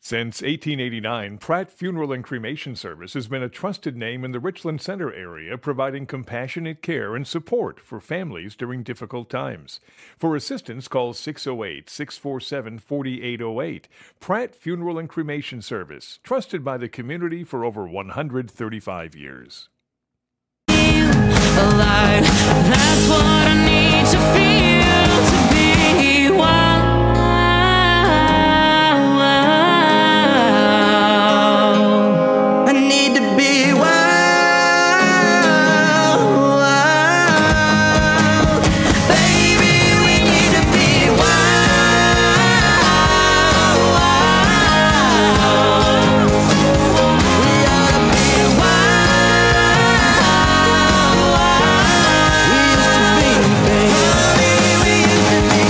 Since 1889, Pratt Funeral and Cremation Service has been a trusted name in the Richland Center area, providing compassionate care and support for families during difficult times. For assistance, call 608-647-4808. Pratt Funeral and Cremation Service, trusted by the community for over 135 years. Alive, that's what I need to feel to be wild. I need to be wild. Baby, we need to be wild. We ought to be wild. We used to be, baby. We used to be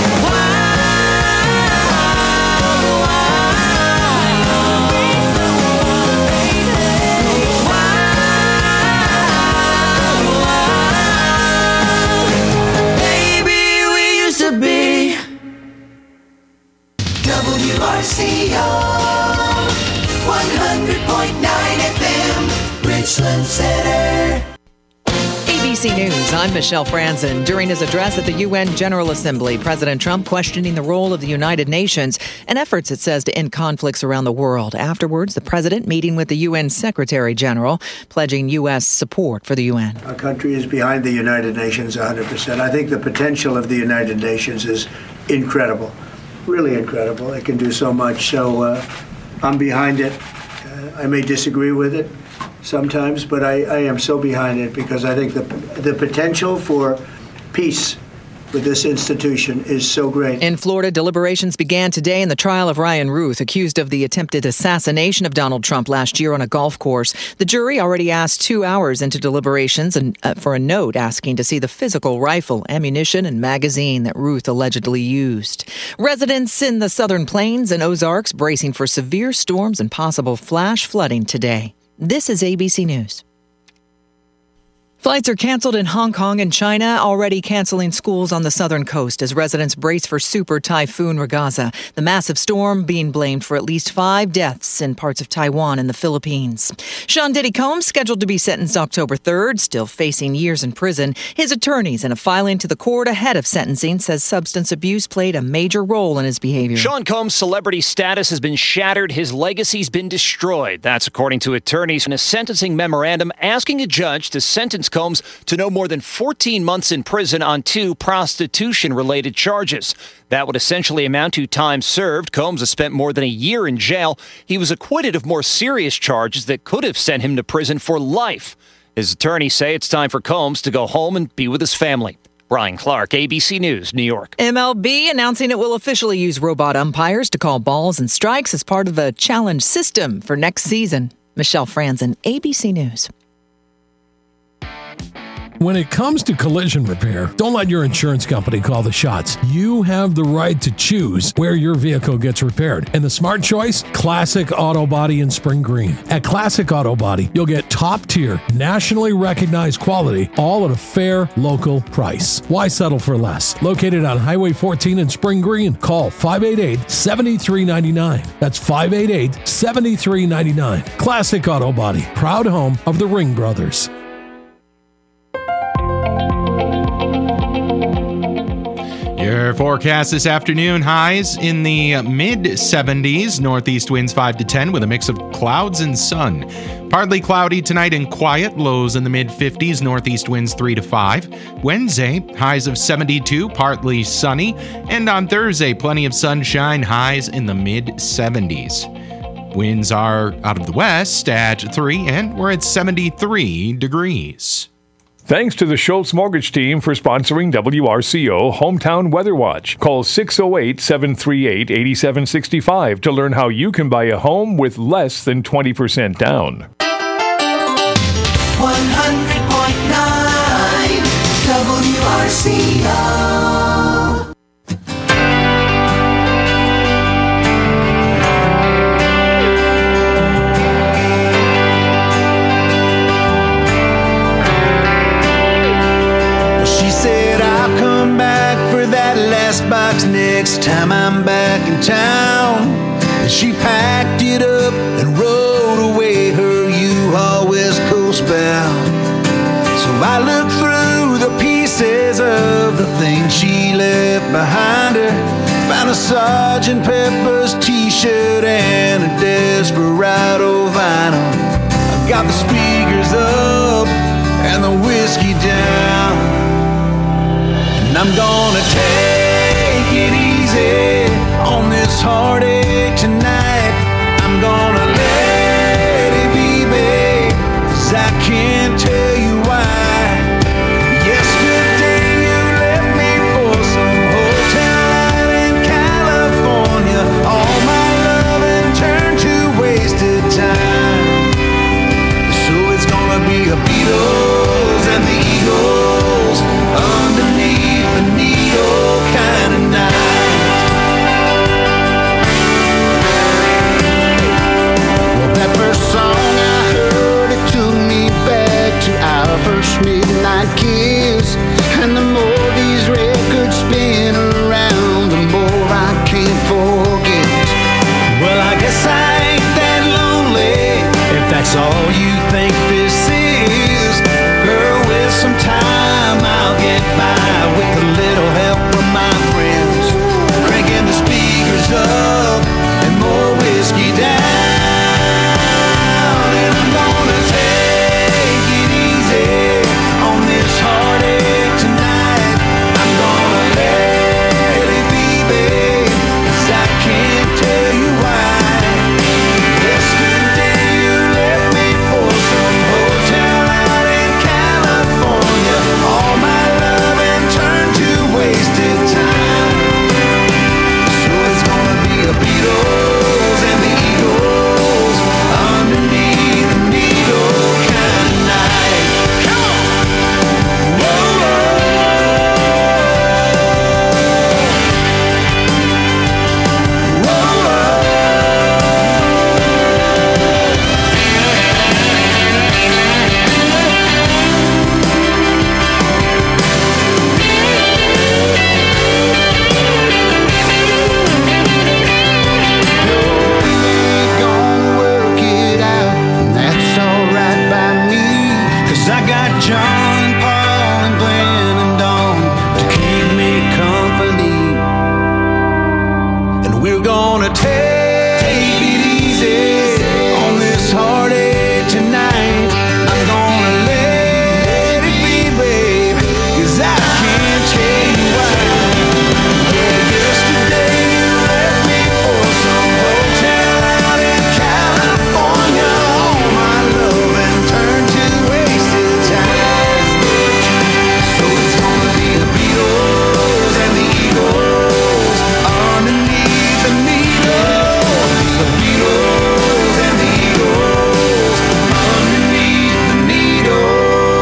WRCO 100.9 FM, Richland Center. ABC News, I'm Michelle Franzen. During his address at the UN General Assembly, President Trump questioning the role of the United Nations and efforts, it says, to end conflicts around the world. Afterwards, the president meeting with the UN Secretary General, pledging U.S. support for the UN. Our country is behind the United Nations 100%. I think the potential of the United Nations is incredible. Really incredible. It can do so much. So I'm behind it. I may disagree with it sometimes, but I am so behind it because I think the potential for peace with this institution is so great. In Florida, deliberations began today in the trial of Ryan Ruth, accused of the attempted assassination of Donald Trump last year on a golf course. The jury already asked 2 hours into deliberations and for a note asking to see the physical rifle, ammunition, and magazine that Ruth allegedly used. Residents in the Southern Plains and Ozarks bracing for severe storms and possible flash flooding today. This is ABC News. Flights are canceled in Hong Kong and China, already canceling schools on the southern coast as residents brace for Super Typhoon Ragaza, the massive storm being blamed for at least 5 deaths in parts of Taiwan and the Philippines. Sean Diddy Combs, scheduled to be sentenced October 3rd, still facing years in prison. His attorneys, in a filing to the court ahead of sentencing, says substance abuse played a major role in his behavior. Sean Combs' celebrity status has been shattered. His legacy's been destroyed. That's according to attorneys in a sentencing memorandum asking a judge to sentence Combs to no more than 14 months in prison on 2 prostitution-related charges. That would essentially amount to time served. Combs has spent more than a year in jail. He was acquitted of more serious charges that could have sent him to prison for life. His attorneys say it's time for Combs to go home and be with his family. Brian Clark, ABC News, New York. MLB announcing it will officially use robot umpires to call balls and strikes as part of a challenge system for next season. Michelle Franzen, ABC News. When it comes to collision repair, don't let your insurance company call the shots. You have the right to choose where your vehicle gets repaired. And the smart choice? Classic Auto Body in Spring Green. At Classic Auto Body, you'll get top-tier, nationally recognized quality, all at a fair, local price. Why settle for less? Located on Highway 14 in Spring Green. Call 588-7399. That's 588-7399. Classic Auto Body, proud home of the Ring Brothers. Your forecast this afternoon, highs in the mid-70s, northeast winds 5 to 10 with a mix of clouds and sun. Partly cloudy tonight and quiet, lows in the mid-50s, northeast winds 3 to 5. Wednesday, highs of 72, partly sunny. And on Thursday, plenty of sunshine, highs in the mid-70s. Winds are out of the west at 3, and we're at 73 degrees. Thanks to the Schultz Mortgage Team for sponsoring WRCO Hometown Weather Watch. Call 608-738-8765 to learn how you can buy a home with less than 20% down. 100.9 WRCO. Box next time I'm back in town. And she packed it up and rode away her U-Haul West Coast bound. So I looked through the pieces of the things she left behind her, found a Sgt. Pepper's t-shirt and a Desperado vinyl. I got the speakers up and the whiskey down, and I'm gonna take it easy on this heartache tonight. I'm gonna let it be, babe, 'cause I can't tell you why. Yesterday you left me for some hotel out in California. All my loving turned to wasted time. So it's gonna be a Beatles and the Eagles underneath the needle kind of night. Well, that first song I heard, it took me back to our first midnight kiss. And the more these records spin around, the more I can't forget. Well, I guess I ain't that lonely, if that's all you think this is. Girl, with some time I'll get by with a little help from my friends, cranking the speakers up and more whiskey down. And I'm gonna take it easy on this heartache tonight. I'm gonna let it be, babe, 'cause I can't tell you why. Yesterday you left me for some hotel out in California. All my loving turned to wasted time. So it's gonna be a Beatles and the Eagles underneath the needle kind of night. Come on! Whoa, gonna work it out, and that's alright by me, 'cause I got John, Paul, and Glenn and Dawn to keep me company. And we're gonna take it easy on this heartache tonight. I'm gonna let it be, babe, 'cause I can't tell you why. Yesterday you left me for some hotel out in California. All my loving turned to wasted time. So it's gonna be the Beatles and the Eagles underneath the needle. The Beatles and the Eagles underneath the needle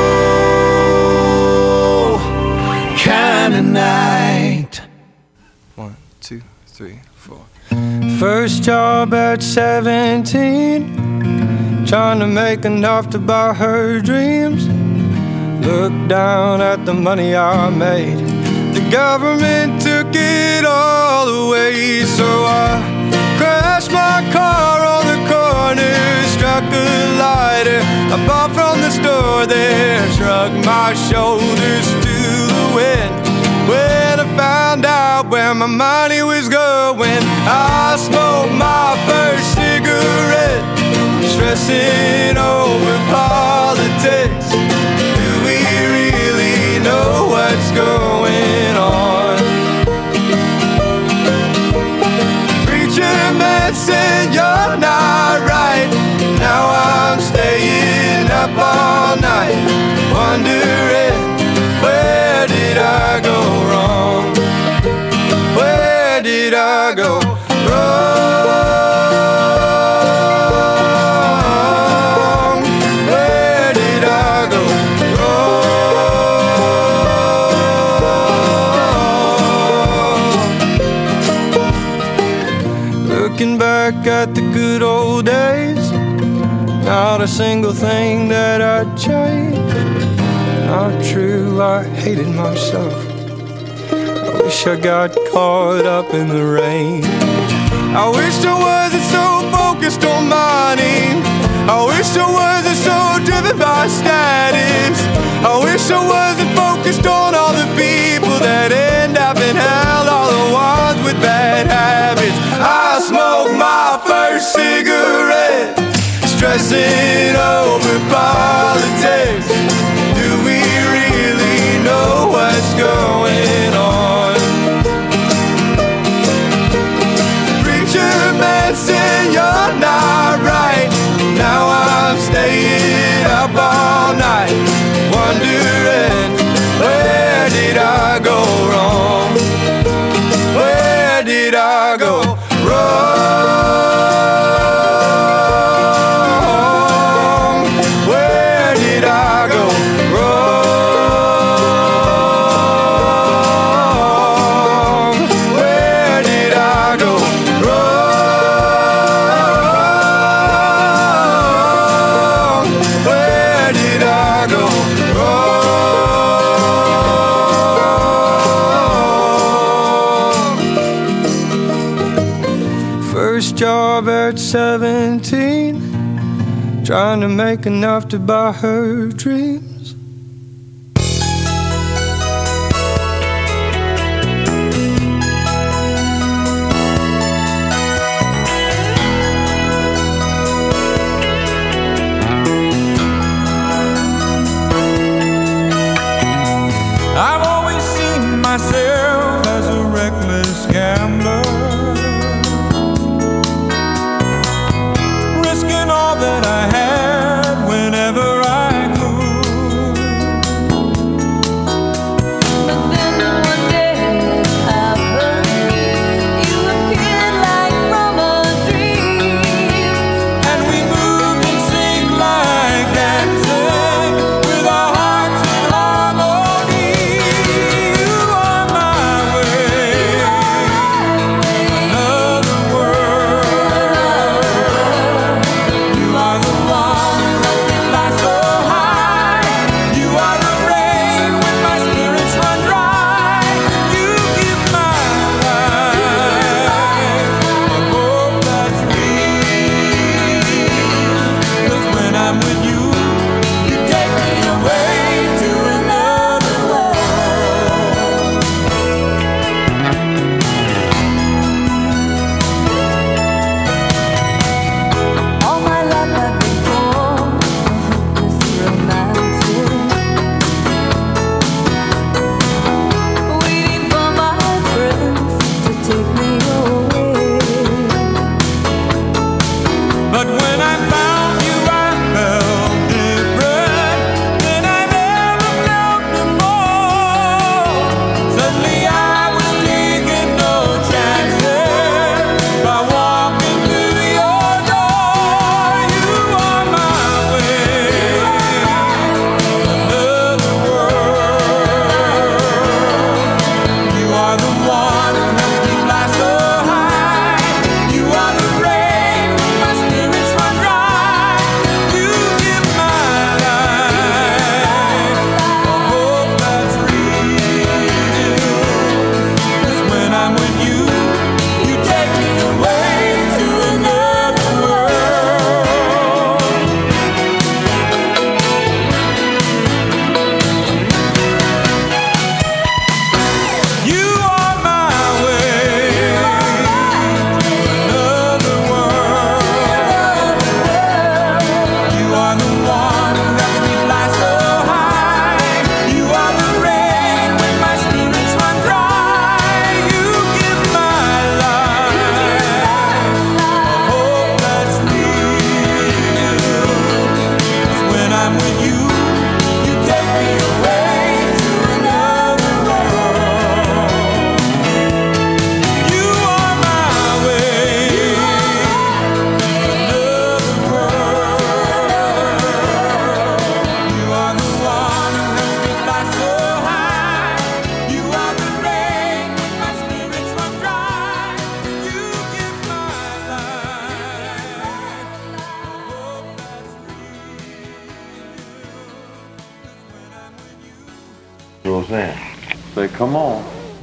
kind of night. 1, 2, 3, 4. First job at 17, trying to make enough to buy her dreams. Look down at the money I made. The government took it all away, so I crashed my car on the corner, struck a lighter I bought from the store there, shrugged my shoulders to the wind. When I found out where my money was going, I smoked my first cigarette, stressing over politics. Do we really know what's going on? Preacher man said you're not right. Now I'm staying up all night, wondering where did I go wrong? Where did I go wrong? Where did I go wrong? Looking back at the good old days, not a single thing that I'd change. Not true, I hated myself. I wish I got caught up in the rain. I wish I wasn't so stressing over politics. Do we really know what's going on? Preacher man said you're not right. Now I'm staying up all night, wondering where did I go wrong? Where did I go wrong? Where did I go wrong? Where did I go wrong? Where did I go wrong? First job at 17, trying to make enough to buy her dreams. I've always seen myself as a reckless gambler, risking all that I had whenever I could. But then one day it happened. You appeared like from a dream, And we moved in sync like dancing, with our hearts in harmony. You are my way, another world. You are the one that fly so high. You are the rain when my spirits run dry. You give my life a hope that's real. 'Cause when I'm with you, you take me away to another world. all my life I've been born hopeless romantic, waiting for my prince to take me away. But when I found you, I felt different than I never felt before. Suddenly I was taking no chances by walking through your door. You are my way, another world. You are the one who makes me fly so high. You are the rain when my spirits run dry. You give my life a hope that's real. 'Cause when I'm with you, you take me away to another world. You are my way, another world. You are the one who lets me fly so high. You are the rain when my spirits run dry. You give my life a hope that's real. 'Cause when I'm with you, you take me away to another world. You are my way, another world. You are the one who lets me fly so high. You are the rain when my spirits run dry. You give my life a hope that's real. 'Cause when I'm with you. Roseanne, say, come on.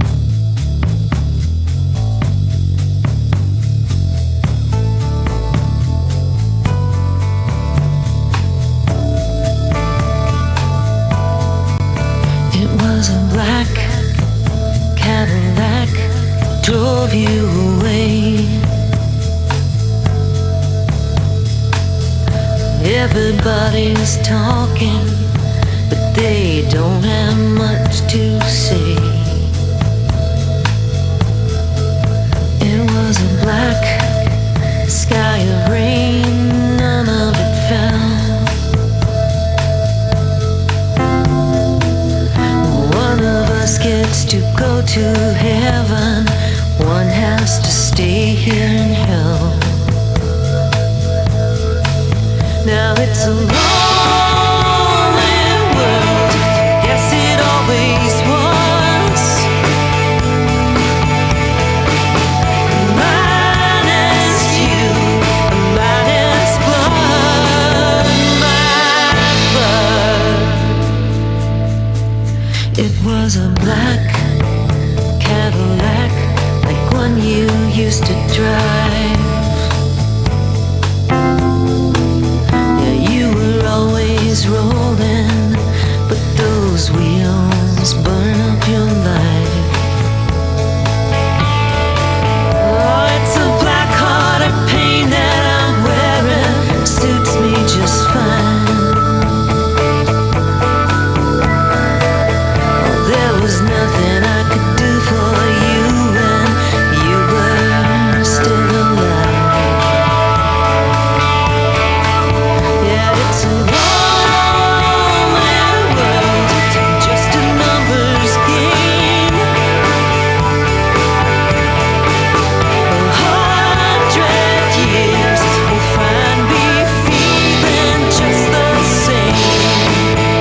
It was a black Cadillac drove you away. Everybody's talking, but they don't have much to say. It was a black sky of rain, none of it fell. One of us gets to go to heaven, one has to stay here in hell. Now it's a lonely world, yes it always was. Minus you, minus blood, my blood. It was a black Cadillac, like one you used to drive. Always rolling, but those wheels burn up your life. Oh, it's a black heart of pain that I'm wearing, suits me just fine. Oh, there was nothing I could do for you when you were still alive. It's a lonely world, just a numbers game. 100 years will find me feeling just the same.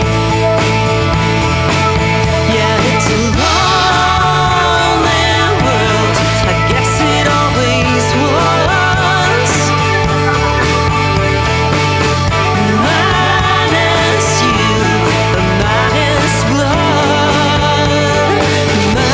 Yeah, it's a lonely world, I guess it always was. Minus you, minus blood, my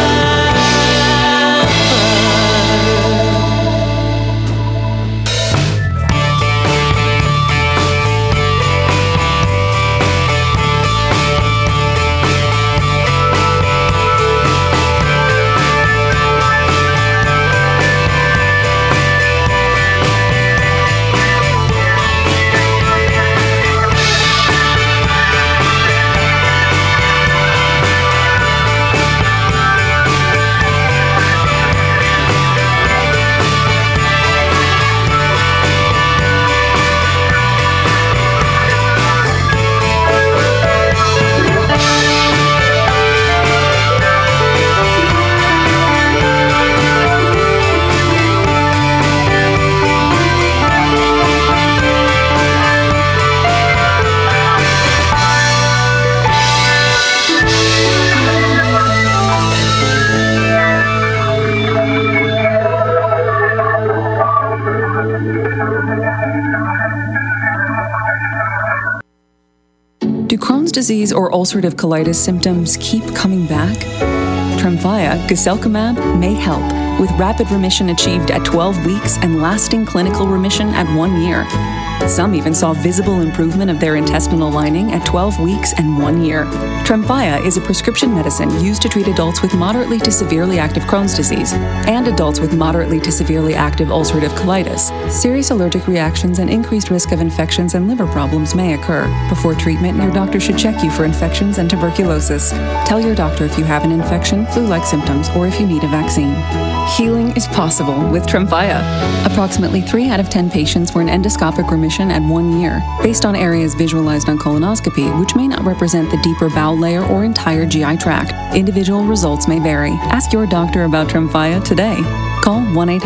Do Crohn's disease or ulcerative colitis symptoms keep coming back? Tremfya, guselkumab, may help, with rapid remission achieved at 12 weeks and lasting clinical remission at 1 year. Some even saw visible improvement of their intestinal lining at 12 weeks and 1 year. Tremfya is a prescription medicine used to treat adults with moderately to severely active Crohn's disease and adults with moderately to severely active ulcerative colitis. Serious allergic reactions and increased risk of infections and liver problems may occur. Before treatment, your doctor should check you for infections and tuberculosis. Tell your doctor if you have an infection, flu-like symptoms, or if you need a vaccine. Healing is possible with Tremfya. Approximately 3 out of 10 patients were in endoscopic remission at 1 year, based on areas visualized on colonoscopy, which may not represent the deeper bowel layer or entire GI tract. Individual results may vary. Ask your doctor about Tremfya today. Call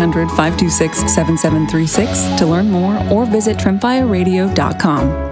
1-800-526-7736 to learn more or visit tremfyaradio.com.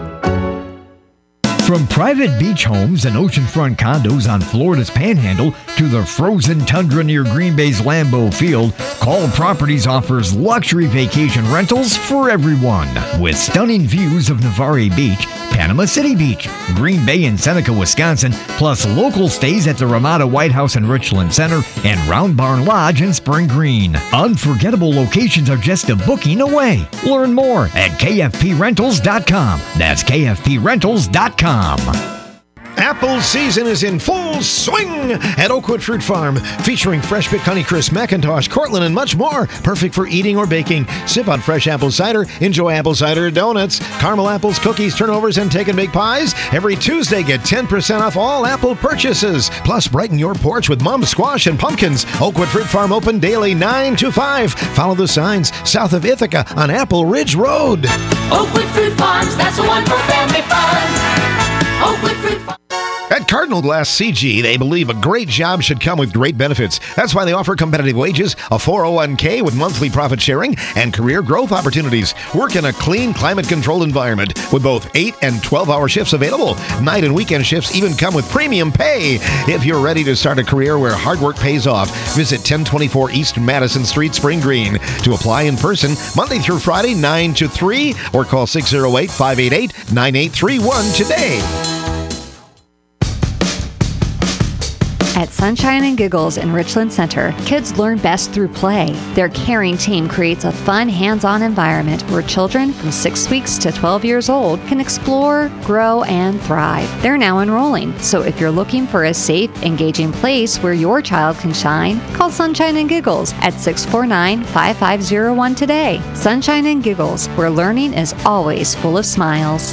From private beach homes and oceanfront condos on Florida's Panhandle to the frozen tundra near Green Bay's Lambeau Field, Call Properties offers luxury vacation rentals for everyone. With stunning views of Navarre Beach, Panama City Beach, Green Bay and Seneca, Wisconsin, plus local stays at the Ramada White House and Richland Center and Round Barn Lodge in Spring Green. Unforgettable locations are just a booking away. Learn more at kfprentals.com. That's kfprentals.com. Apple season is in full swing at Oakwood Fruit Farm, featuring fresh-picked Honeycrisp, McIntosh, Cortland, and much more. Perfect for eating or baking. Sip on fresh apple cider. Enjoy apple cider donuts, caramel apples, cookies, turnovers, and take-and-bake pies. Every Tuesday, get 10% off all apple purchases. Plus, brighten your porch with mum squash and pumpkins. Oakwood Fruit Farm open daily 9 to 5. Follow the signs south of Ithaca on Apple Ridge Road. Oakwood Fruit Farms, that's the one for family fun. Oakwood Fruit Farms. At Cardinal Glass CG, they believe a great job should come with great benefits. That's why they offer competitive wages, a 401k with monthly profit sharing, and career growth opportunities. Work in a clean, climate-controlled environment with both 8 and 12-hour shifts available. Night and weekend shifts even come with premium pay. If you're ready to start a career where hard work pays off, visit 1024 East Madison Street, Spring Green. To apply in person, Monday through Friday, 9 to 3, or call 608-588-9831 today. At Sunshine and Giggles in Richland Center, kids learn best through play. Their caring team creates a fun, hands-on environment where children from 6 weeks to 12 years old can explore, grow, and thrive. They're now enrolling, so if you're looking for a safe, engaging place where your child can shine, call Sunshine and Giggles at 649-5501 today. Sunshine and Giggles, where learning is always full of smiles.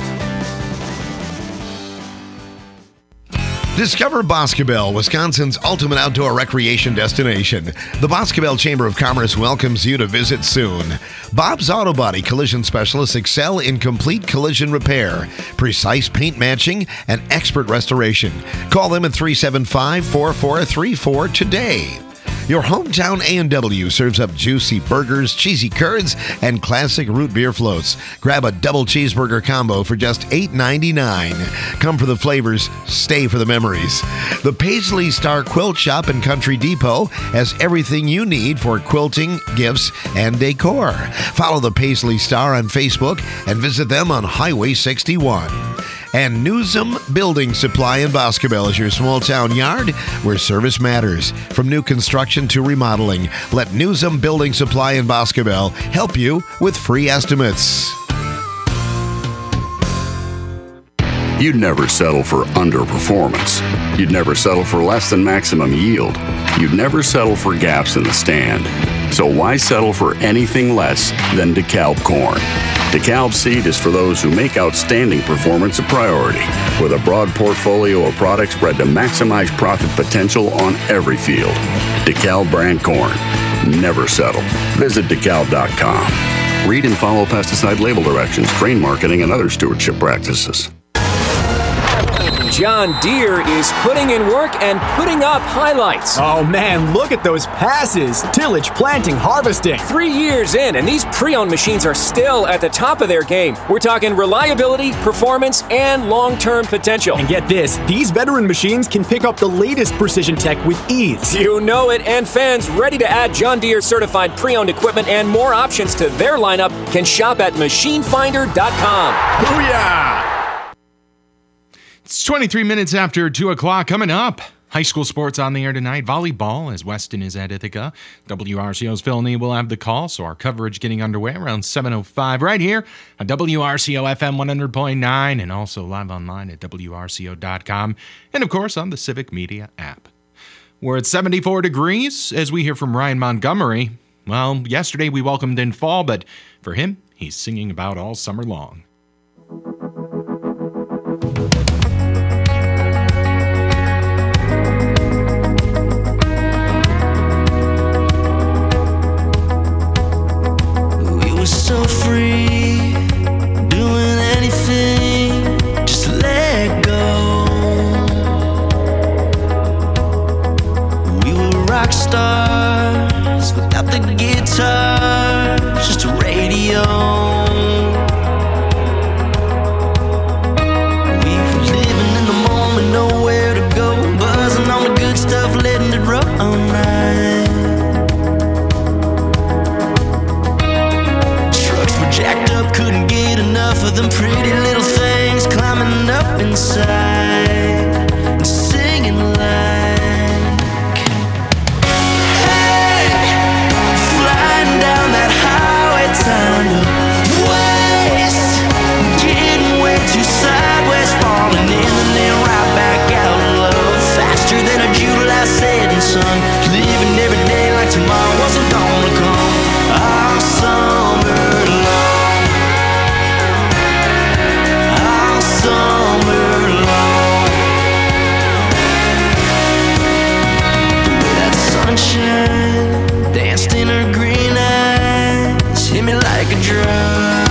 Discover Boscobel, Wisconsin's ultimate outdoor recreation destination. The Boscobel Chamber of Commerce welcomes you to visit soon. Bob's Auto Body collision specialists excel in complete collision repair, precise paint matching, and expert restoration. Call them at 375-4434 today. Your hometown A&W serves up juicy burgers, cheesy curds, and classic root beer floats. Grab a double cheeseburger combo for just $8.99. Come for the flavors, stay for the memories. The Paisley Star Quilt Shop in Country Depot has everything you need for quilting, gifts, and decor. Follow the Paisley Star on Facebook and visit them on Highway 61. And Newsom Building Supply in Boscobel is your small town yard where service matters. From new construction to remodeling, let Newsom Building Supply in Boscobel help you with free estimates. You'd never settle for underperformance. You'd never settle for less than maximum yield. You'd never settle for gaps in the stand. So why settle for anything less than DeKalb corn? DeKalb seed is for those who make outstanding performance a priority, with a broad portfolio of products bred to maximize profit potential on every field. DeKalb brand corn. Never settle. Visit DeKalb.com. Read and follow pesticide label directions, grain marketing, and other stewardship practices. John Deere is putting in work and putting up highlights. Oh man, look at those passes. Tillage, planting, harvesting. 3 years in, and these pre-owned machines are still at the top of their game. We're talking reliability, performance, and long-term potential. And get this, these veteran machines can pick up the latest precision tech with ease. You know it, and fans ready to add John Deere certified pre-owned equipment and more options to their lineup can shop at machinefinder.com. Booyah! It's 23 minutes after 2 o'clock. Coming up, high school sports on the air tonight. Volleyball as Weston is at Ithaca. WRCO's Phil Nee will have the call, so our coverage getting underway around 7:05 right here on WRCO FM 100.9 and also live online at WRCO.com and, of course, on the Civic Media app. We're at 74 degrees as we hear from Ryan Montgomery. Well, yesterday we welcomed in fall, but for him, he's singing about all summer long. So free, doing anything just to let go. We were rock stars without the guitar, just a radio. We were living in the moment, nowhere to go, buzzing on the good stuff, letting it roll all night. Jacked up, couldn't get enough of them pretty little things climbing up inside and singing like, hey, flying down that highway, time to waste, getting way too sideways, falling in and then right back drunk.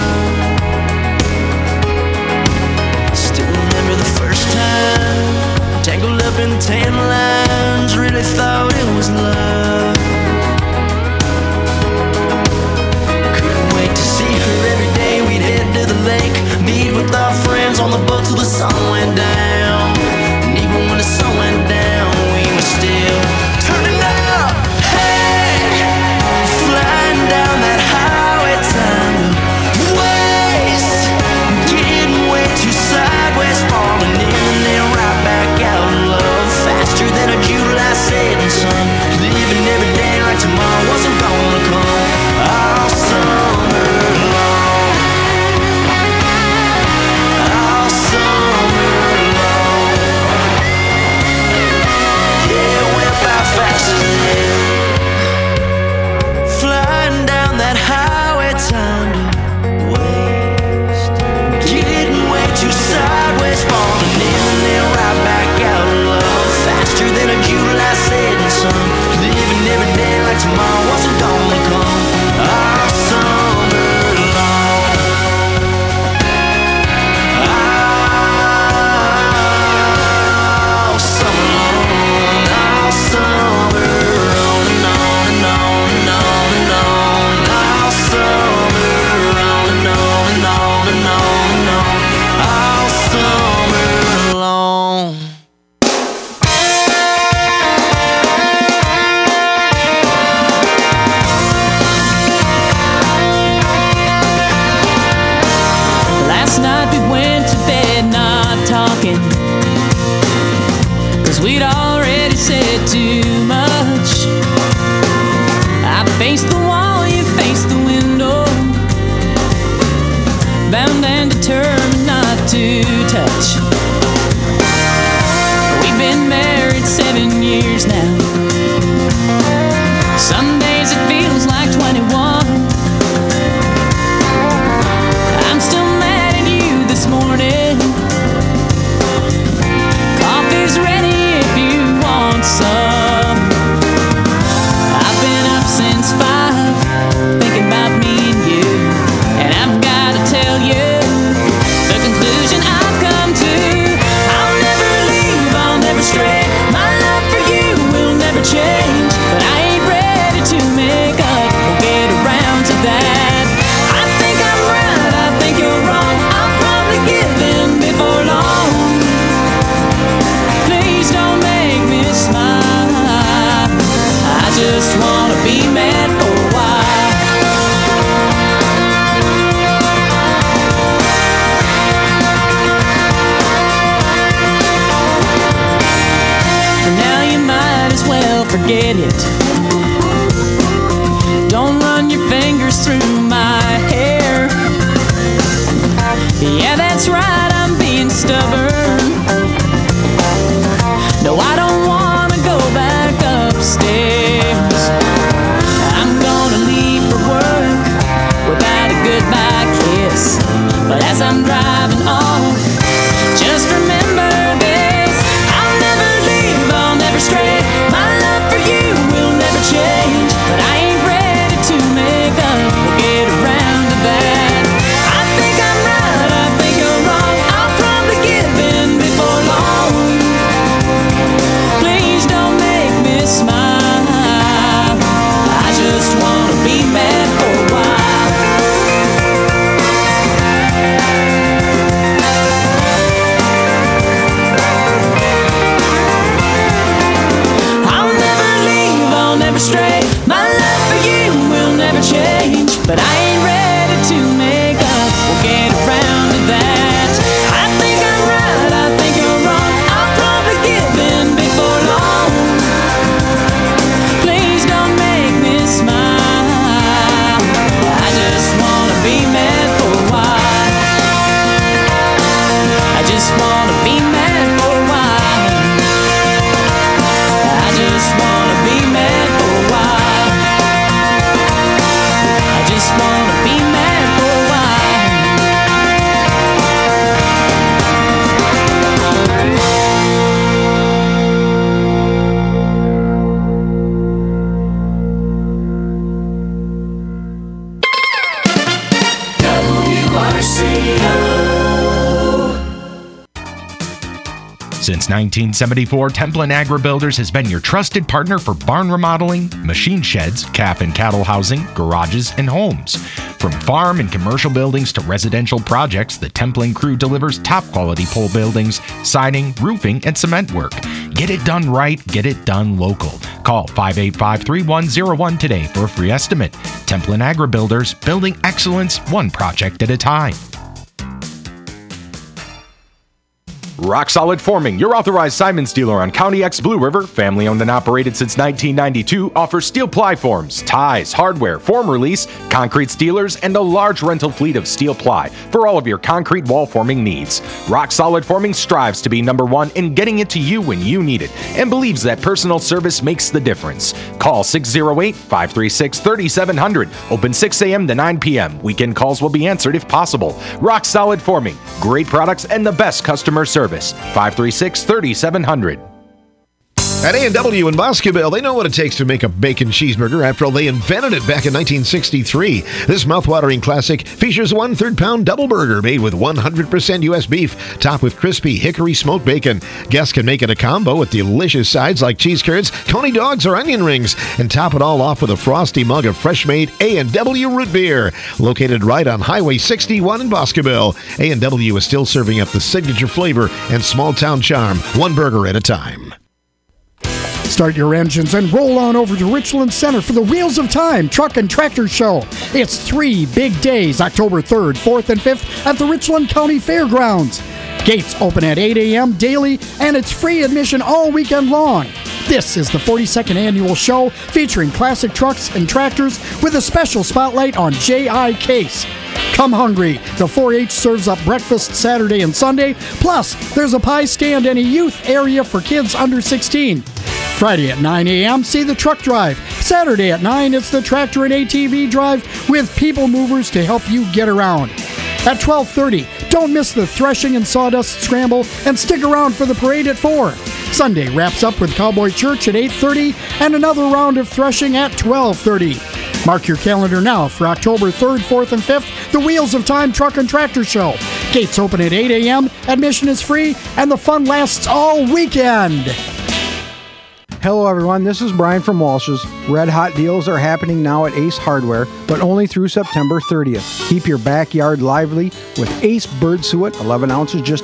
Still remember the first time, tangled up in tan lines, really thought it was love. Couldn't wait to see her every day. We'd head to the lake, meet with our friends on the boat till the sun went down. And even when the sun went down, we were still turning up. Hey, flying down that highway, time to waste, getting way too sideways, falling in and then right back out of love, faster than a July setting sun, living every day like tomorrow wasn't gonna come. All summer long, all summer long. Yeah, it went by fast as hell. Flying down that highway, time to waste, getting way too sideways, falling in and then right back out of love, faster than a July setting sun, living every day like tomorrow wasn't gonna come. All summer long, all summer long, all summer on and on and on and on and on, all summer on and on and on and on and on, all summer long. Last night we went to bed not talking, 'cause we'd already said too much. I faced the wall, you faced the window, bound and determined not to touch. We've been married 7 years now. Some days it feels like 21. I'm still mad at you this morning. Coffee's ready if you want some. I've been up since 5, thinking about me and you, and I've got to tell you the conclusion I've come to. I'll never leave, I'll never stray. My love for you will never change, but I ain't ready to make up or get around to that. I think I'm right, I think you're wrong. I'll probably give in before long. Please don't make me smile. I just wanna be mad for a while. For now you might as well forget it. Don't run your fingers through my hair. Yeah, that's right, I'm being stubborn. No, I don't wanna go back upstairs. I'm gonna leave for work without a goodbye kiss. But as I'm driving off, just remember this: I'll never leave, I'll never stray. My love for you will never Since 1974, Templin Agri-Builders has been your trusted partner for barn remodeling, machine sheds, calf and cattle housing, garages, and homes. From farm and commercial buildings to residential projects, the Templin crew delivers top-quality pole buildings, siding, roofing, and cement work. Get it done right, get it done local. Call 585-3101 today for a free estimate. Templin Agri-Builders, building excellence one project at a time. Rock Solid Forming, your authorized Simons dealer on County X Blue River, family owned and operated since 1992, offers steel ply forms, ties, hardware, form release, concrete steelers, and a large rental fleet of steel ply for all of your concrete wall forming needs. Rock Solid Forming strives to be number one in getting it to you when you need it and believes that personal service makes the difference. Call 608-536-3700. Open 6 a.m. to 9 p.m. Weekend calls will be answered if possible. Rock Solid Forming, great products and the best customer service. 536-3700. At A&W in Boscoville, they know what it takes to make a bacon cheeseburger. After all, they invented it back in 1963. This mouthwatering classic features a 1/3 pound double burger made with 100% U.S. beef, topped with crispy hickory smoked bacon. Guests can make it a combo with delicious sides like cheese curds, coney dogs, or onion rings, and top it all off with a frosty mug of fresh-made A&W root beer. Located right on Highway 61 in Boscoville, A&W is still serving up the signature flavor and small-town charm, one burger at a time. Start your engines and roll on over to Richland Center for the Wheels of Time Truck and Tractor Show. It's 3 big days, October 3rd, 4th, and 5th at the Richland County Fairgrounds. Gates open at 8 a.m. daily, and it's free admission all weekend long. This is the 42nd annual show featuring classic trucks and tractors with a special spotlight on J.I. Case. Come hungry. The 4-H serves up breakfast Saturday and Sunday. Plus, there's a pie stand and a youth area for kids under 16. Friday at 9 a.m., see the truck drive. Saturday at 9, it's the tractor and ATV drive with people movers to help you get around. At 12:30, don't miss the threshing and sawdust scramble and stick around for the parade at 4. Sunday wraps up with Cowboy Church at 8:30 and another round of threshing at 12:30. Mark your calendar now for October 3rd, 4th, and 5th, the Wheels of Time Truck and Tractor Show. Gates open at 8 a.m., admission is free, and the fun lasts all weekend. Hello everyone, this is Brian from Walsh's. Red hot deals are happening now at Ace Hardware, but only through September 30th. Keep your backyard lively with Ace Bird Suet, 11 ounces, just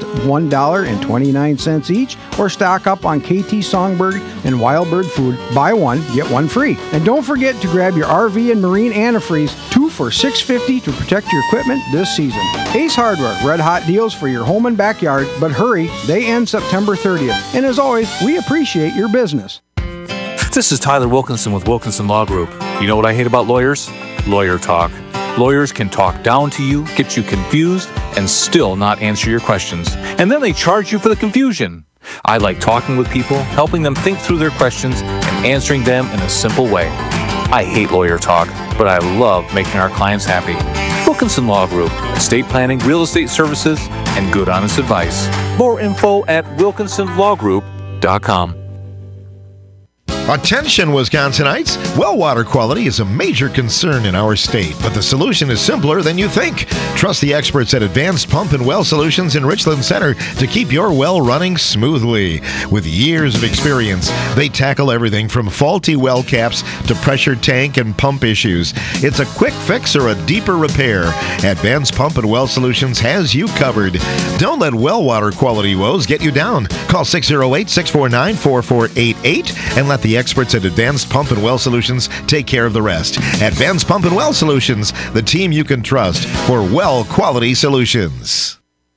$1.29 each, or stock up on KT Songbird and Wild Bird food. Buy one, get one free. And don't forget to grab your RV and marine antifreeze, 2 for $6.50 to protect your equipment this season. Ace Hardware, red hot deals for your home and backyard, but hurry, they end September 30th. And as always, we appreciate your business. This is Tyler Wilkinson with Wilkinson Law Group. You know what I hate about lawyers? Lawyer talk. Lawyers can talk down to you, get you confused, and still not answer your questions. And then they charge you for the confusion. I like talking with people, helping them think through their questions, and answering them in a simple way. I hate lawyer talk, but I love making our clients happy. Wilkinson Law Group, estate planning, real estate services, and good honest advice. More info at wilkinsonlawgroup.com. Attention, Wisconsinites! Well water quality is a major concern in our state, but the solution is simpler than you think. Trust the experts at Advanced Pump and Well Solutions in Richland Center to keep your well running smoothly. With years of experience, they tackle everything from faulty well caps to pressure tank and pump issues. It's a quick fix or a deeper repair. Advanced Pump and Well Solutions has you covered. Don't let well water quality woes get you down. Call 608-649-4488 and let the experts at Advanced Pump and Well Solutions take care of the rest. Advanced Pump and Well Solutions, the team you can trust for well quality solutions.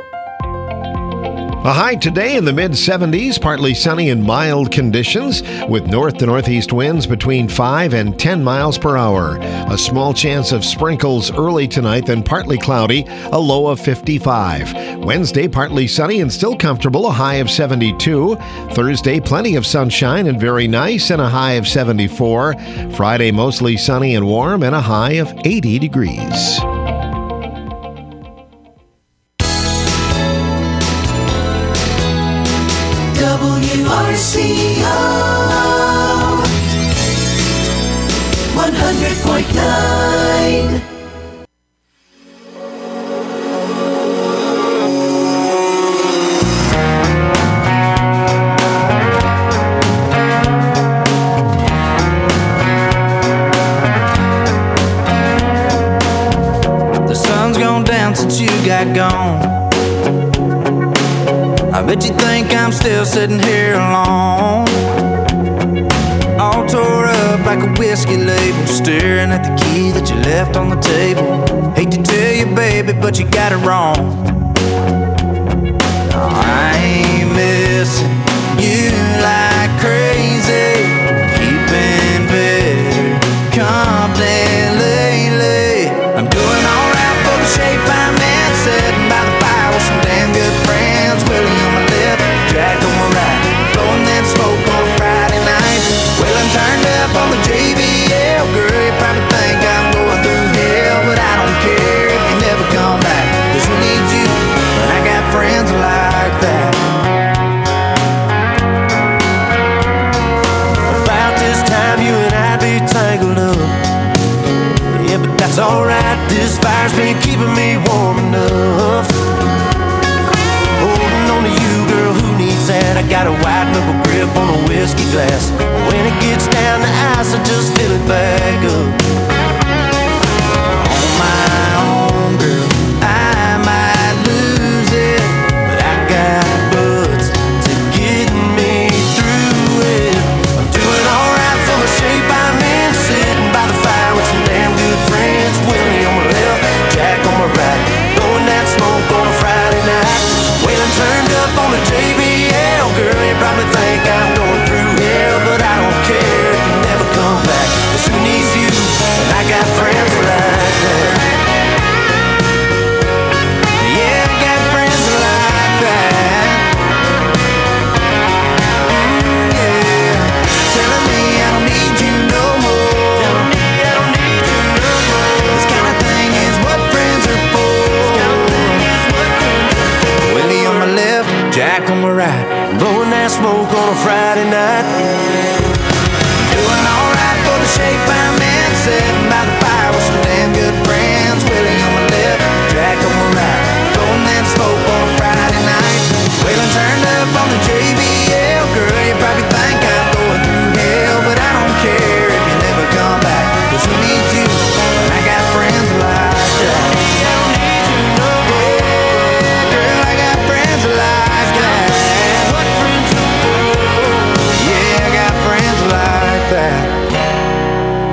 A high today in the mid-70s, partly sunny and mild conditions with north to northeast winds between 5 and 10 miles per hour. A small chance of sprinkles early tonight, then partly cloudy, a low of 55. Wednesday, partly sunny and still comfortable, a high of 72. Thursday, plenty of sunshine and very nice, and a high of 74. Friday, mostly sunny and warm and a high of 80 degrees. WRCO 100.9. calmed down since you got gone. I bet you think I'm still sitting here alone, all tore up like a whiskey label, staring at the key that you left on the table. Hate to tell you, baby, but you got it wrong. No, I ain't missing you like crazy, keeping better company lately. I'm doing alright for the shape I'm in, sitting by the fire with some damn good friends. Willie on my left, Jack on my right, blowing that smoke on a Friday night. Well, I'm turned up on the JBL, girl, you probably think I'm going through hell, but I don't care if you never come back, 'cause who needs you when I got friends like that? About this time you and I'd be tangled up, yeah, but that's alright, this fire's been keeping me warm enough. Holding on to you, girl, who needs that? I got a white knuckle grip on a whiskey glass. When it gets down to ice, I just fill it back up. On my own, girl, I might lose it, but I got buds to get me through it. I'm doing alright for the shape I'm in, sitting by the fire with some damn good friends. Willie on my left, Jack on my right, blowing that smoke on a Friday night. Well, I'm turned up on the JBL, girl, you probably think I'm going through hell, but I don't care if you never come back, 'cause who needs you when I got friends like that? Yeah, I got friends like that. Yeah, telling me I don't need you no more, telling me I don't need you no more. This kind of thing is what friends are for. Willie on my left, Jack on my right, blowing that smoke on a Friday night. Doing alright for the shape I'm in, sitting by the fire with some damn good friends. Willie on my left, Jack on my right, blowing that smoke on a Friday night. Well, I'm turned up on the JBL, girl, you probably think I'm going through hell, but I don't care if you never come back, 'cause who needs you when I got friends like that? I don't need you no more, girl, I got friends like that. What friends are for? Yeah, I got friends like that.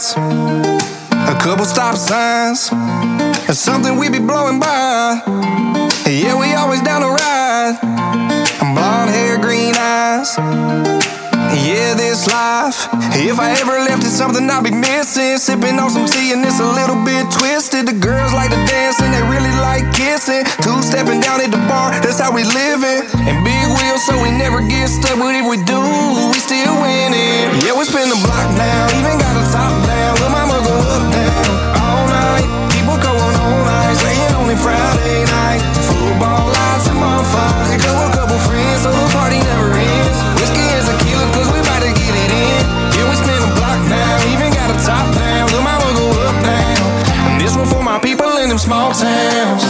lights, a couple stop signs, and something we be blowing by. Yeah, we always down to ride. Blonde hair, green eyes. Yeah, this life, if I ever left, it's something I'll be missing. Sipping on some tea and it's a little bit twisted. The girls like to dance and they really like kissing. Two-stepping down at the bar, that's how we living. And big wheels so we never get stuck, but if we do, we still winning. Yeah, we spin the block now, even got a top down. Lil' mama go up down all night. People going all night, saying only Friday night. Football lights and bonfires, and couple friends, so the party never ends. Whiskey is a killer, cause we about to get it in. Yeah, we spin the block now, even got a top down. Lil' mama go up down. And this one for my people in them small towns.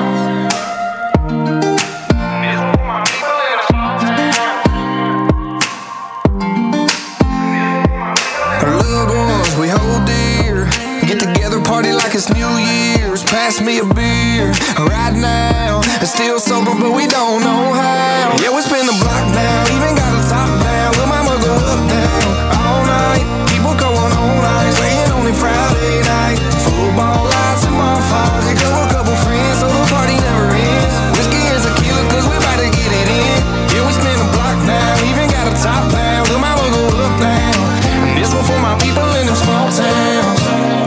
We hold dear, get together, party like it's New Year's. Pass me a beer right now. It's still sober, but we don't know how. Yeah, we spin the block now, even got a top down. Lil' mama go up down all night. People going all night, saying only Friday night. Football lights and bonfires, and couple friends, so the party never ends. Whiskey is a killer, cause we about to get it in. Yeah, we spin the block now, even got a top down. Lil' mama go up down. And this one for my people in them small towns.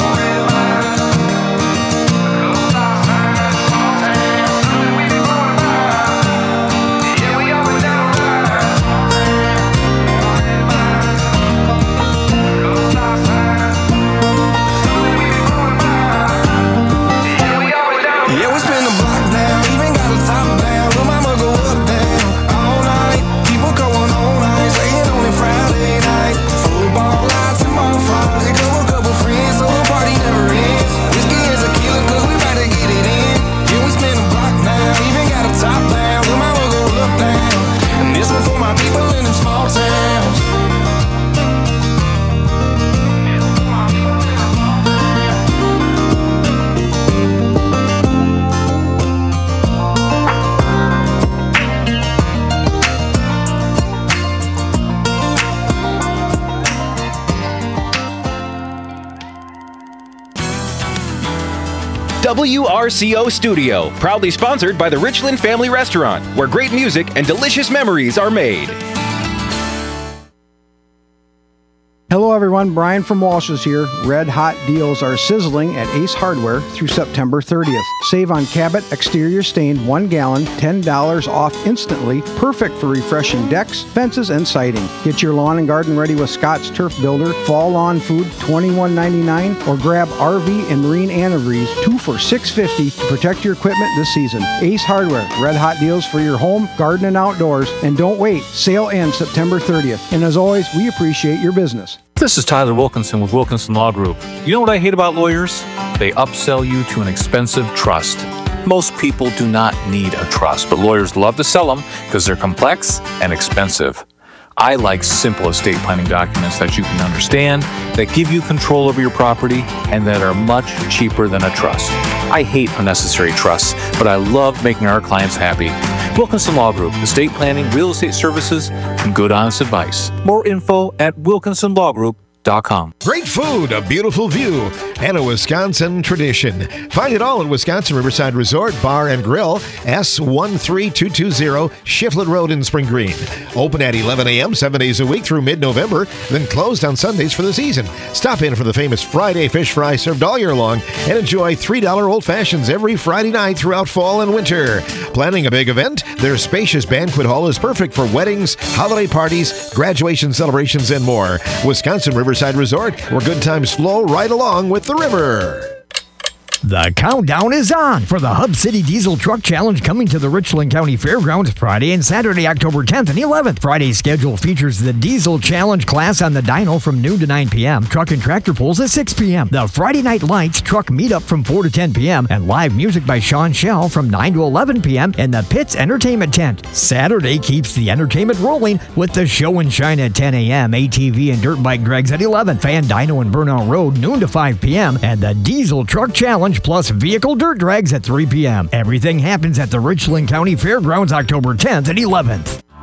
WRCO Studio, proudly sponsored by the Richland Family Restaurant, where great music and delicious memories are made. Hello everyone, Brian from Walsh's here. Red hot deals are sizzling at Ace Hardware through September 30th. Save on Cabot exterior stain 1 gallon, $10 off instantly. Perfect for refreshing decks, fences, and siding. Get your lawn and garden ready with Scott's Turf Builder. Fall lawn food $21.99 or grab RV and marine antifreeze 2 for $6.50 to protect your equipment this season. Ace Hardware, red hot deals for your home, garden, and outdoors. And don't wait, sale ends September 30th. And as always, we appreciate your business. This is Tyler Wilkinson with Wilkinson Law Group. You know what I hate about lawyers? They upsell you to an expensive trust. Most people do not need a trust, but lawyers love to sell them because they're complex and expensive. I like simple estate planning documents that you can understand, that give you control over your property, and that are much cheaper than a trust. I hate unnecessary trusts, but I love making our clients happy. Wilkinson Law Group, estate planning, real estate services, and good honest advice. More info at wilkinsonlawgroup.com. Great food, a beautiful view, and a Wisconsin tradition. Find it all at Wisconsin Riverside Resort Bar and Grill, S13220 Shiflett Road in Spring Green. Open at 11 a.m. 7 days a week through mid-November, then closed on Sundays for the season. Stop in for the famous Friday fish fry served all year long and enjoy $3 old fashions every Friday night throughout fall and winter. Planning a big event? Their spacious banquet hall is perfect for weddings, holiday parties, graduation celebrations, and more. Wisconsin Riverside Resort, where good times flow right along with the river. The countdown is on for the Hub City Diesel Truck Challenge coming to the Richland County Fairgrounds Friday and Saturday, October 10th and 11th. Friday's schedule features the Diesel Challenge class on the dyno from noon to 9 p.m., truck and tractor pulls at 6 p.m., the Friday Night Lights truck meetup from 4 to 10 p.m., and live music by Sean Shell from 9 to 11 p.m. in the Pitts Entertainment Tent. Saturday keeps the entertainment rolling with the Show and Shine at 10 a.m., ATV and Dirt Bike Dregs at 11, Fan Dyno and Burnout Road noon to 5 p.m., and the Diesel Truck Challenge plus vehicle dirt drags at 3 p.m. Everything happens at the Richland County Fairgrounds October 10th and 11th.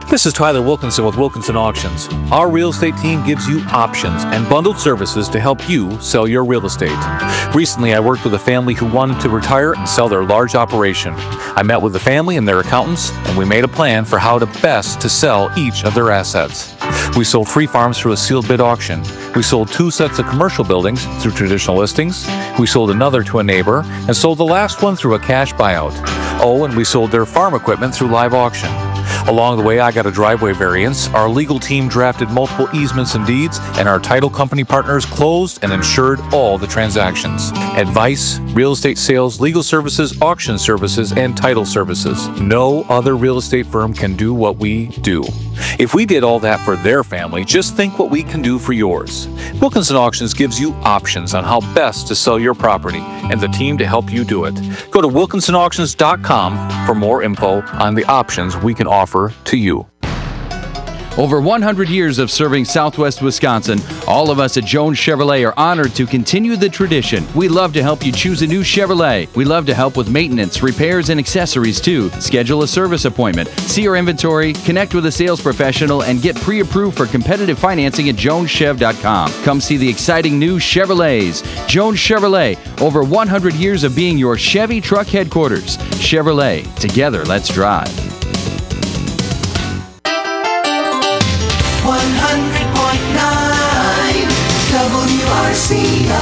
This is Tyler Wilkinson with Wilkinson Auctions. Our real estate team gives you options and bundled services to help you sell your real estate. Recently, I worked with a family who wanted to retire and sell their large operation. I met with the family and their accountants, and we made a plan for how to best to sell each of their assets. We sold 3 farms through a sealed bid auction. We sold 2 sets of commercial buildings through traditional listings. We sold another to a neighbor and sold the last one through a cash buyout. Oh, and we sold their farm equipment through live auction. Along the way, I got a driveway variance, our legal team drafted multiple easements and deeds, and our title company partners closed and insured all the transactions. Advice, real estate sales, legal services, auction services, and title services. No other real estate firm can do what we do. If we did all that for their family, just think what we can do for yours. Wilkinson Auctions gives you options on how best to sell your property and the team to help you do it. Go to wilkinsonauctions.com for more info on the options we can offer to you. Over 100 years of serving Southwest Wisconsin, all of us at Jones Chevrolet are honored to continue the tradition. We love to help you choose a new Chevrolet. We love to help with maintenance, repairs, and accessories too. Schedule a service appointment, see our inventory, connect with a sales professional, and get pre-approved for competitive financing at joneschev.com. Come see the exciting new Chevrolets. Jones Chevrolet, over 100 years of being your Chevy truck headquarters. Chevrolet, together let's drive. 100.9 WRCO.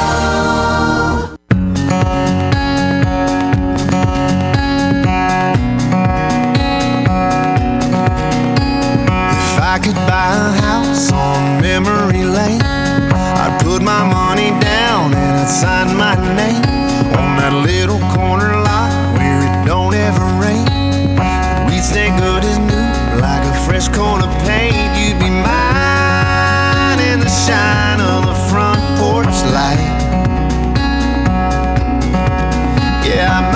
If I could buy a house on memory lane, I'd put my money down and I'd sign my name on that little corner lot where it don't ever rain. We'd stay good as new, like a fresh coat of paint. You'd be mine in the shine of the front porch light. Yeah, I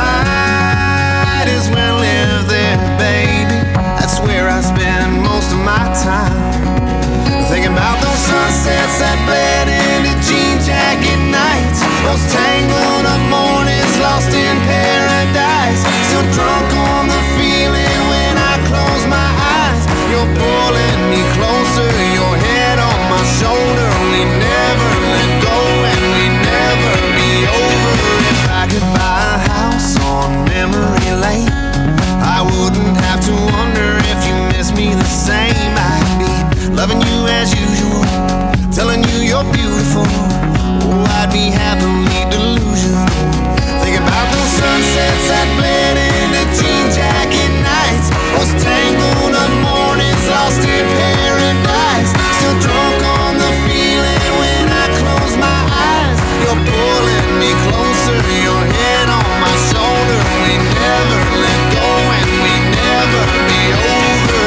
might as well live there, baby. That's where I spend most of my time. Thinking about those sunsets that bled into jean jacket nights, those tangled up mornings lost in paradise. Still drunk on the feeling when I close my eyes. You're pulling me closer, your head on my shoulder. We never let go and we never be over. If I could buy a house on memory lane, I wouldn't have to wonder if you miss me the same. I'd be loving you as usual, telling you you're beautiful. Oh, I'd be happily delusional. Think about those sunsets that bled into jean jacket nights, those tangled up mornings lost in paradise. Still drunk on the feeling when I close my eyes. You're pulling me closer, your head on my shoulder. We never let go and we never be over.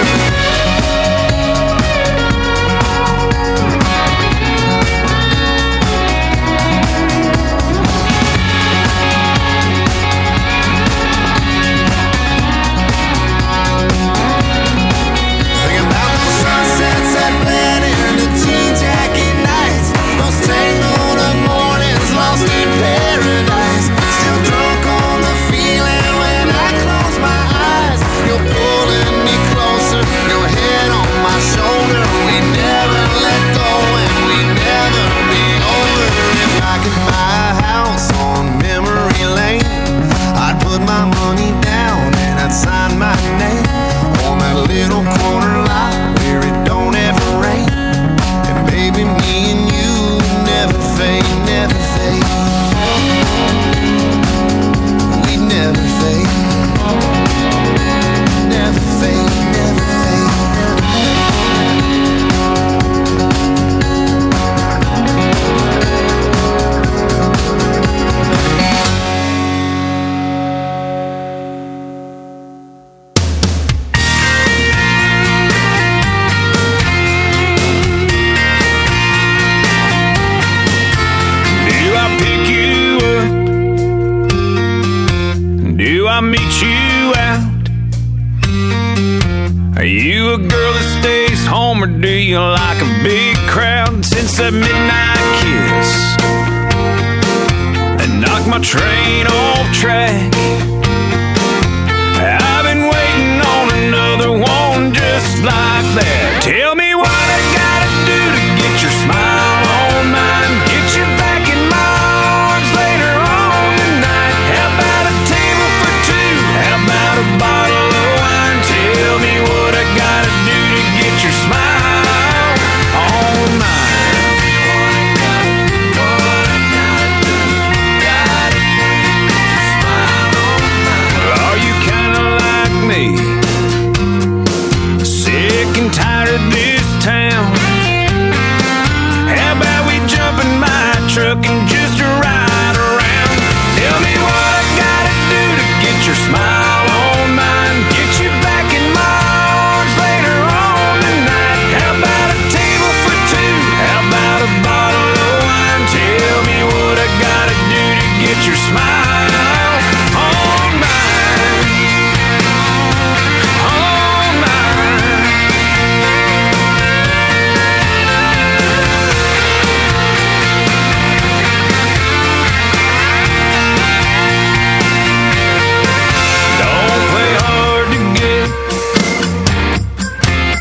I've been waiting on another one just like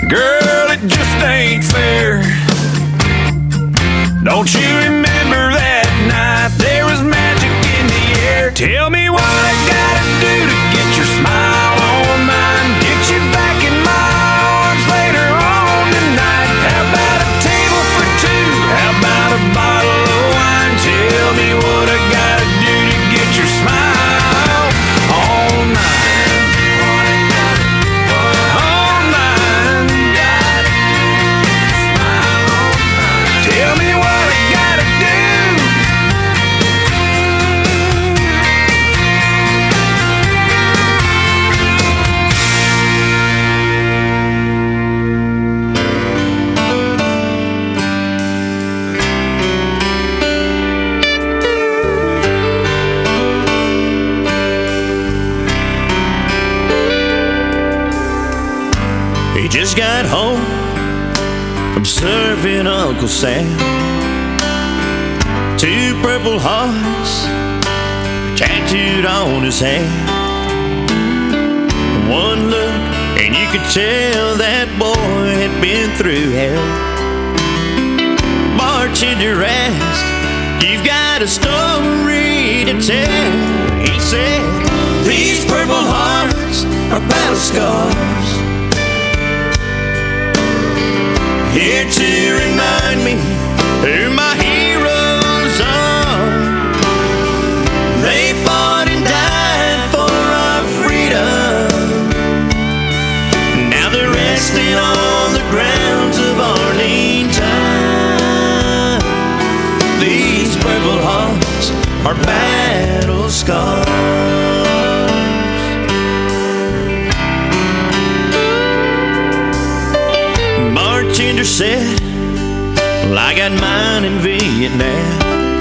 Girl, it just ain't fair. Don't you remember that night? There was magic in the air. Tell me what I gotta do to get your smile on mine. Get you back in my arms later on tonight. How about a table for two? How about a bottle of wine? Tell me what I gotta do to get your smile all night. All night. Tell me what I gotta do. He just got home from serving Uncle Sam. 2 purple hearts tattooed on his hand. One look and you could tell that boy had been through hell. Bartender asked, "You've got a story to tell?" He said, "These purple hearts are battle scars, here to remind me who my heroes are. They fought and died for our freedom. Now they're resting on the grounds of Arlington. These purple hearts are battle scars." Bartender said, "Well, I got mine in Vietnam.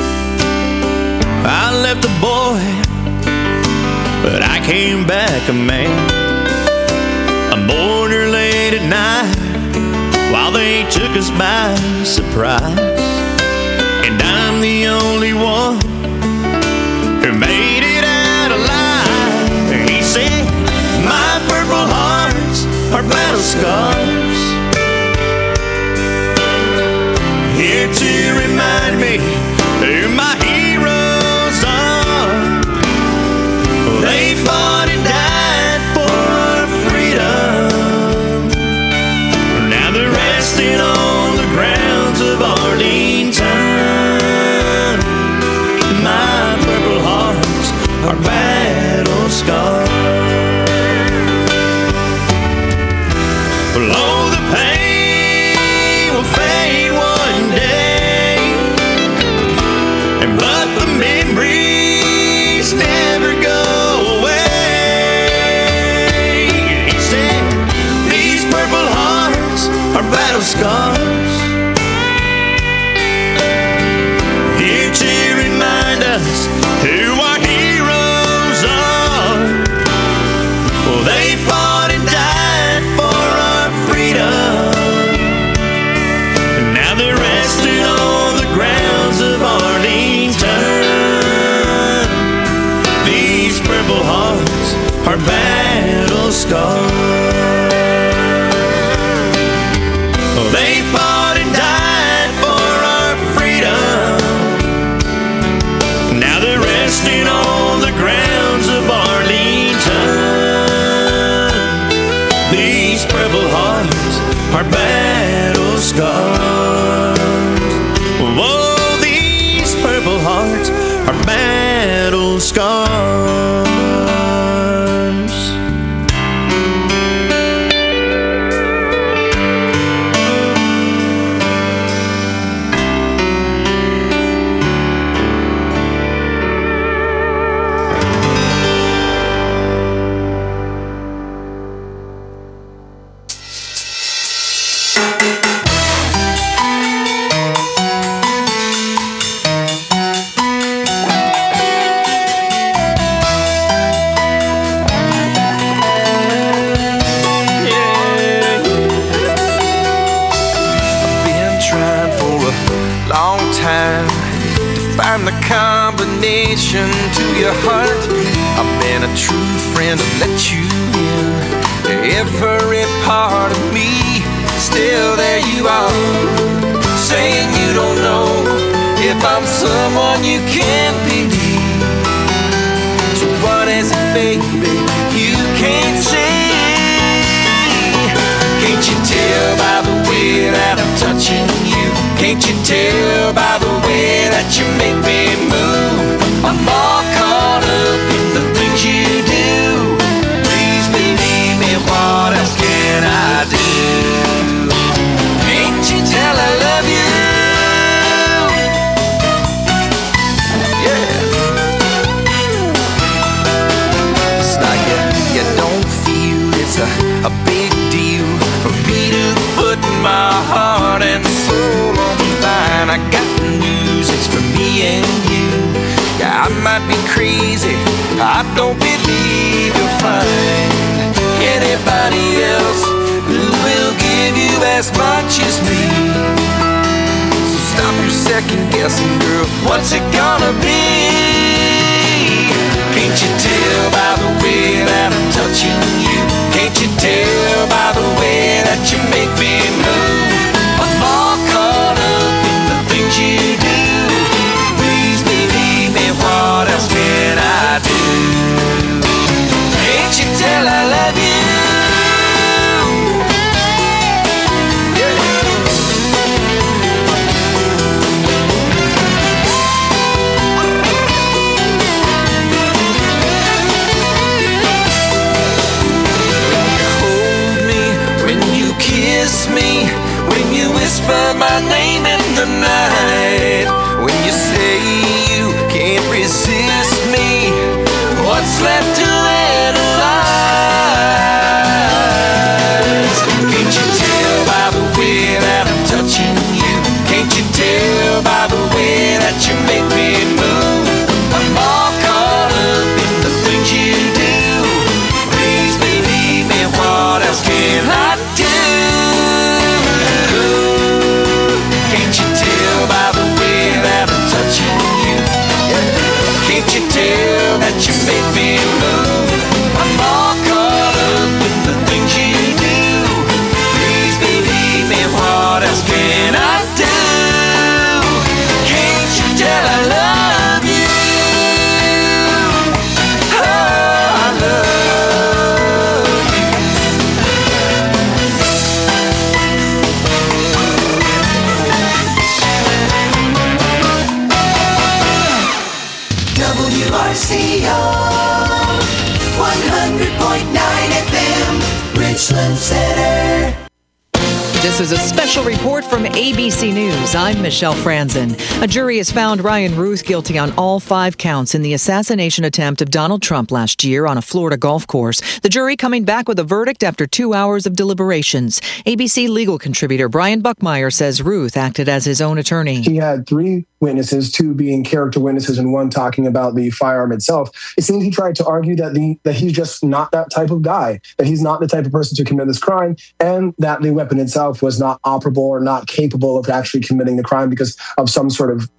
I left a boy, but I came back a man. I'm born here late at night while they took us by surprise. And I'm the only one who made it out alive." He said, "My purple hearts are battle scars, here to remind me who my heroes are. They fought and died for our freedom. Now they're resting on the grounds of Arlington. My purple hearts are battle scars. Below the pain will fade one day, but the memories never go away." He said, "These purple hearts are battle scars, here to remind us who our heroes are. Well, they fought and died for our freedom. Now they're resting on the grounds of Arlington. These purple hearts are battle scars. They fought and died for our freedom. Now they're resting on the grounds of Arlington. These purple hearts are battle scars. Whoa, these purple hearts are battle scars." combination to your heart. I've been a true friend to let you in every part of me. someone you can't believe. So what is it, baby, you can't see? Can't you tell by the way that I'm touching you? Can't you tell by the way that you make me move? I'm all caught up in the things you do. Please believe me, what else can I do? Can't you tell I love you? Yeah. It's like you don't feel it's a big deal for me to put my heart and soul on the line. I got news, it's for me and you. Yeah, I might be crazy, I don't believe you'll find anybody else who will give you as much as me. So stop your second guessing, girl, what's it gonna be? Can't you tell by the way that I'm touching you? Can't you tell by the way that you make me move? I'm all caught up in the things you do. Please believe me, what else can I do? Can't you tell I love you? Kiss me when you whisper my name in the night. When you say you can't resist me, what's left to analyze? Can't you tell by the way that I'm touching you? Can't you tell by the way that you make me move? I'm all caught up in the things you do. Please believe me, what else can I do? Can't you tell that you make me move? I'm all caught up in the things you do. Please believe me, what else can I do? Can't you tell I love you? Oh, I love WRCO 100.9 FM, Richland Center. This is a special report from ABC News. I'm Michelle Franzen. A jury has found Ryan Ruth guilty on all 5 counts in the assassination attempt of Donald Trump last year on a Florida golf course. The jury coming back with a verdict after 2 hours of deliberations. ABC legal contributor Brian Buckmeyer says Ruth acted as his own attorney. He had 3 witnesses, 2 being character witnesses and 1 talking about the firearm itself. It seems he tried to argue that he's just not that type of guy, that he's not the type of person to commit this crime, and that the weapon itself was not operable or not capable of actually committing the crime because of some sort of